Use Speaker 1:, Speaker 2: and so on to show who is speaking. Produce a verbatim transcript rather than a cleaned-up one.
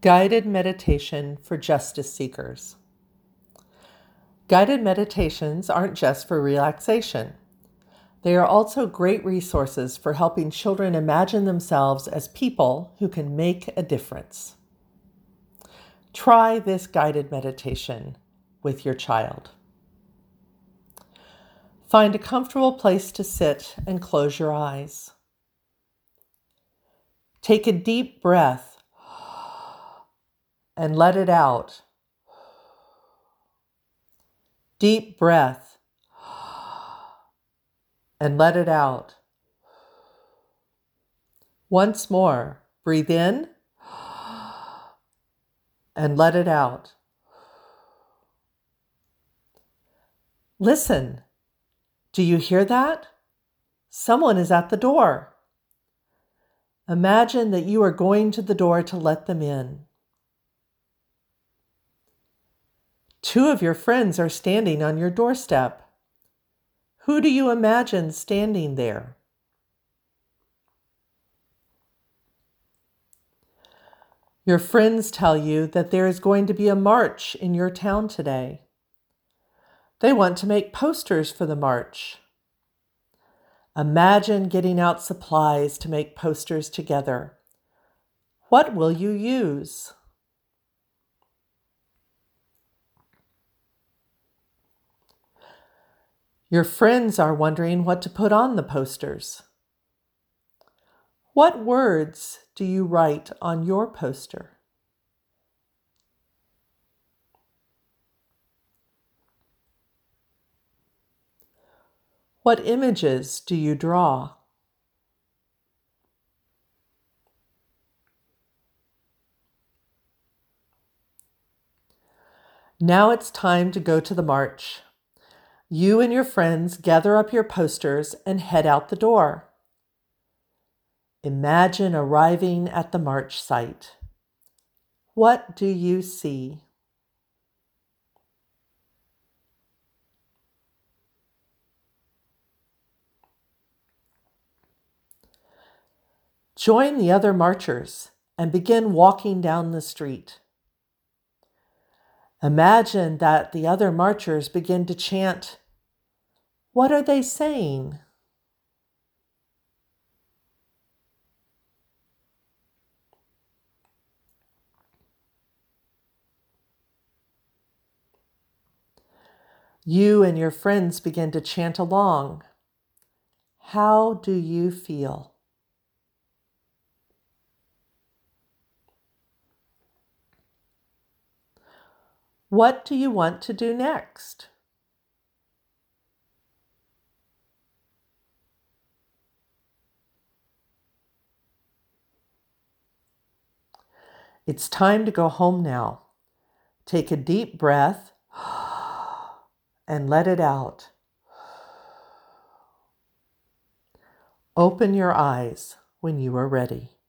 Speaker 1: Guided meditation for justice seekers. Guided meditations aren't just for relaxation. They are also great resources for helping children imagine themselves as people who can make a difference. Try this guided meditation with your child. Find a comfortable place to sit and close your eyes. Take a deep breath and let it out. Deep breath and let it out. Once more, breathe in and let it out. Listen. Do you hear that? Someone is at the door. Imagine that you are going to the door to let them in. Two of your friends are standing on your doorstep. Who do you imagine standing there? Your friends tell you that there is going to be a march in your town today. They want to make posters for the march. Imagine getting out supplies to make posters together. What will you use? Your friends are wondering what to put on the posters. What words do you write on your poster? What images do you draw? Now it's time to go to the march. You and your friends gather up your posters and head out the door. Imagine arriving at the march site. What do you see? Join the other marchers and begin walking down the street. Imagine that the other marchers begin to chant. What are they saying? You and your friends begin to chant along. How do you feel? What do you want to do next? It's time to go home now. Take a deep breath and let it out. Open your eyes when you are ready.